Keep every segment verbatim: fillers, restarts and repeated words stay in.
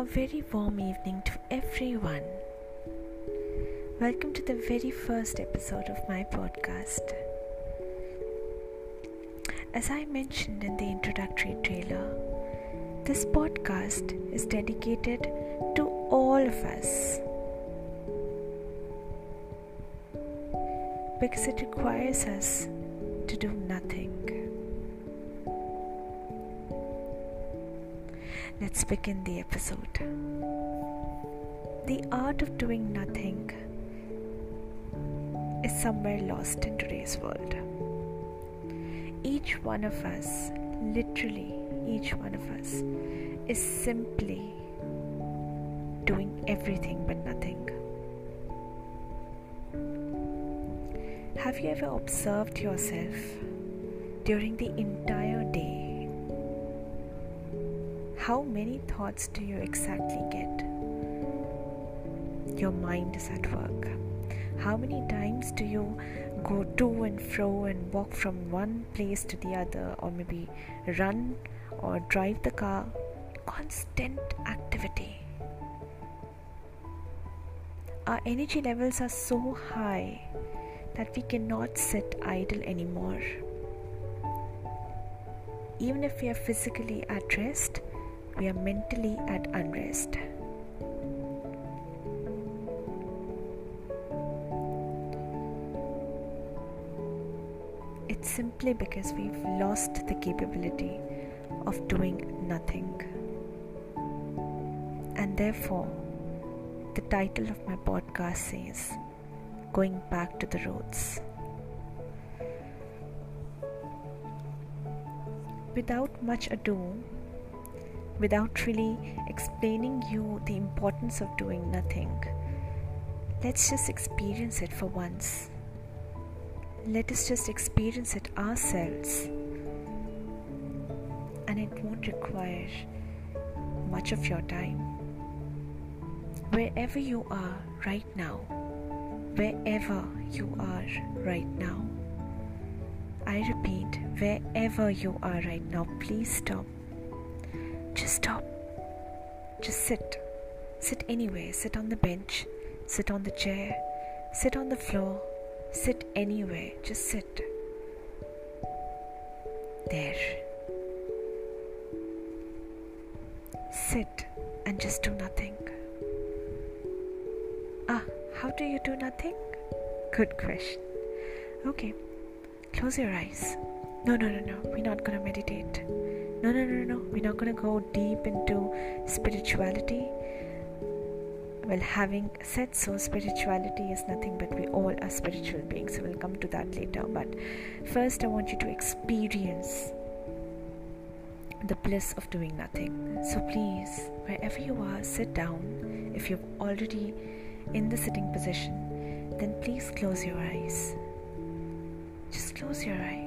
A very warm evening to everyone. Welcome to the very first episode of my podcast. As I mentioned in the introductory trailer, this podcast is dedicated to all of us because it requires us to do nothing. Let's begin the episode. The art of doing nothing is somewhere lost in today's world. Each one of us, literally each one of us, is simply doing everything but nothing. Have you ever observed yourself during the entire day? How many thoughts do you exactly get? Your mind is at work. How many times do you go to and fro and walk from one place to the other, or maybe run or drive the car? Constant activity. Our energy levels are so high that we cannot sit idle anymore. Even if we are physically at rest, we are mentally at unrest. It's simply because we've lost the capability of doing nothing. And therefore, the title of my podcast says, Going Back to the Roots. Without much ado, without really explaining you the importance of doing nothing, let's just experience it for once. Let us just experience it ourselves, and it won't require much of your time. Wherever you are right now, wherever you are right now, I repeat, wherever you are right now, please stop. Just stop. Just sit. Sit anywhere. Sit on the bench. Sit on the chair. Sit on the floor. Sit anywhere. Just sit. There. Sit and just do nothing. Ah, how do you do nothing? Good question. Okay. Close your eyes. No, no, no, no. We're not going to meditate. No, no, no, no. We're not going to go deep into spirituality. Well, having said so, spirituality is nothing but we all are spiritual beings. So we'll come to that later. But first, I want you to experience the bliss of doing nothing. So please, wherever you are, sit down. If you're already in the sitting position, then please close your eyes. Just close your eyes.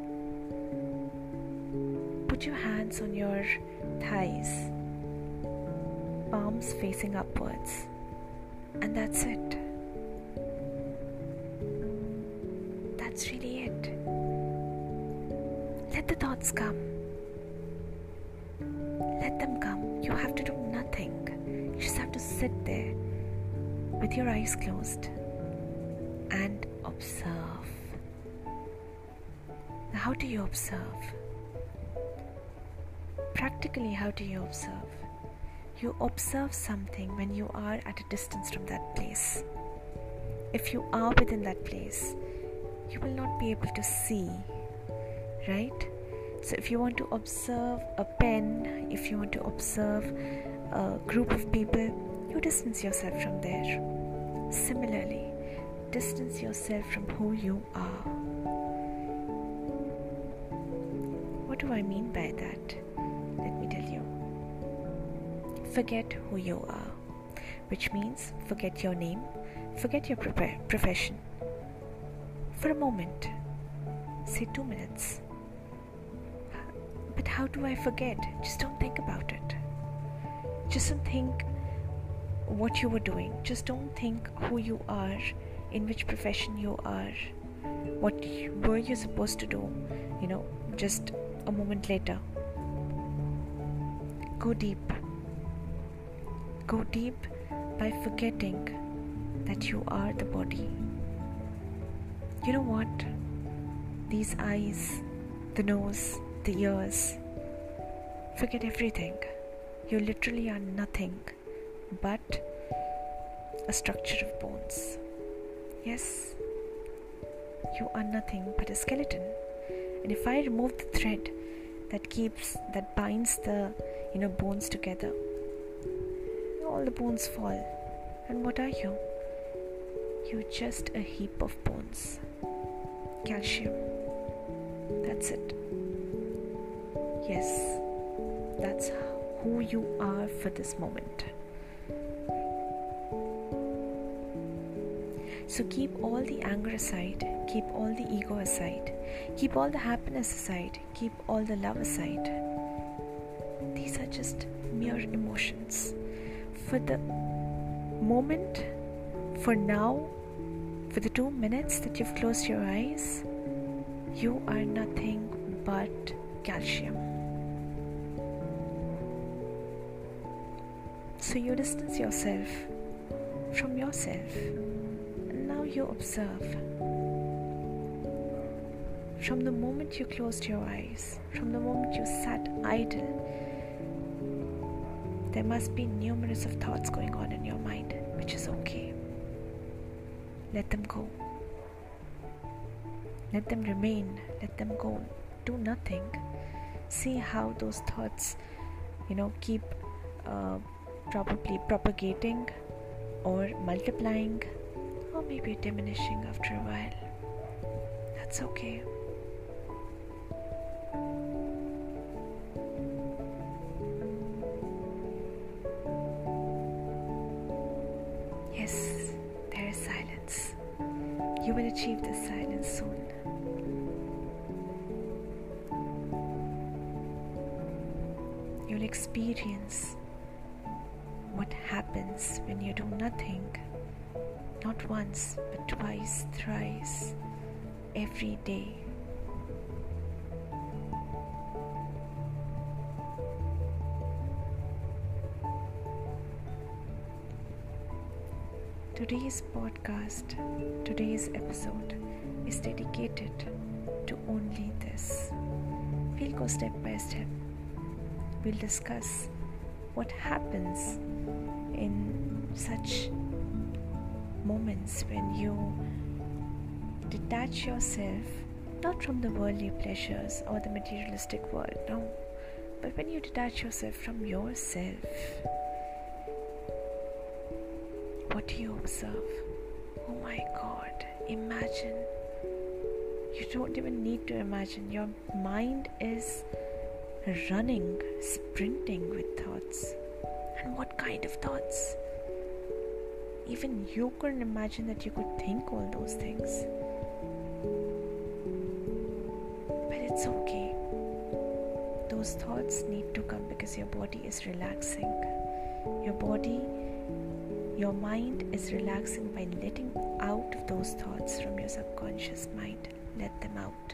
Put your hands on your thighs, palms facing upwards, and that's it. That's really it. Let the thoughts come. Let them come. You have to do nothing. You just have to sit there with your eyes closed and observe. Now, how do you observe? Practically, how do you observe? You observe something when you are at a distance from that place. If you are within that place, you will not be able to see, right? So if you want to observe a pen, if you want to observe a group of people, you distance yourself from there. Similarly, distance yourself from who you are. What do I mean by that? Let me tell you. Forget who you are, which means forget your name, forget your pre- profession. For a moment, say two minutes. But how do I forget? Just don't think about it. Just don't think what you were doing. Just don't think who you are, in which profession you are, what you, were you supposed to do, you know, just a moment later. Go deep. Go deep by forgetting that you are the body. You know what? These eyes, the nose, the ears, forget everything. You literally are nothing but a structure of bones. Yes, you are nothing but a skeleton. And if I remove the thread that keeps, that binds the, you know, bones together, all the bones fall. And what are you? You're just a heap of bones. Calcium. That's it. Yes, that's who you are for this moment. So keep all the anger aside, keep all the ego aside, keep all the happiness aside, keep all the love aside. These are just mere emotions. For the moment, for now, for the two minutes that you've closed your eyes, you are nothing but calcium. So you distance yourself from yourself. You observe. From the moment you closed your eyes, from the moment you sat idle, there must be numerous of thoughts going on in your mind, which is okay. Let them go. Let them remain. Let them go. Do nothing. See how those thoughts, you know, keep uh, probably propagating or multiplying, or maybe diminishing after a while. That's okay. Yes, there is silence. You will achieve this silence soon. You'll experience what happens when you do nothing. Not once, but twice, thrice, every day. Today's podcast, today's episode is dedicated to only this. We'll go step by step. We'll discuss what happens in such moments when you detach yourself not from the worldly pleasures or the materialistic world, no, but when you detach yourself from yourself. What do you observe? Oh my God, imagine. You don't even need to imagine. Your mind is running, sprinting with thoughts. And what kind of thoughts? Even you couldn't imagine that you could think all those things. But it's okay. Those thoughts need to come because your body is relaxing. Your body, your mind is relaxing by letting out of those thoughts from your subconscious mind. Let them out.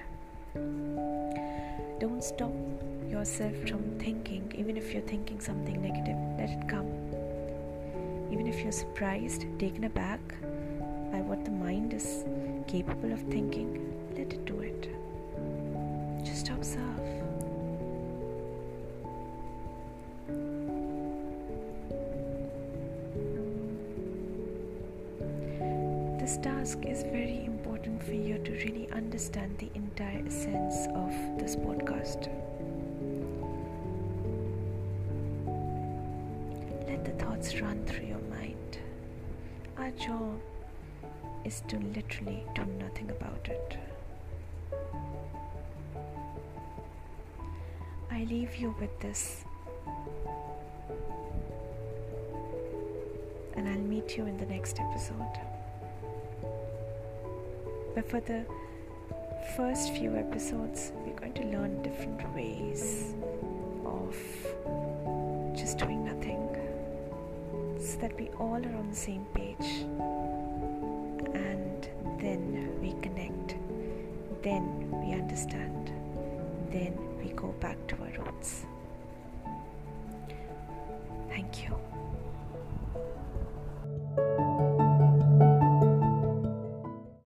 Don't stop yourself from thinking. Even if you're thinking something negative, let it come. Even if you're surprised, taken aback by what the mind is capable of thinking, let it do it. Just observe. This task is very important for you to really understand the entire essence of this podcast. Let the thoughts run through your mind. Our job is to literally do nothing about it. I leave you with this, and I'll meet you in the next episode. But for the first few episodes, we're going to learn different ways of just doing nothing, so that we all are on the same page, and then we connect, then we understand, then we go back to our roots.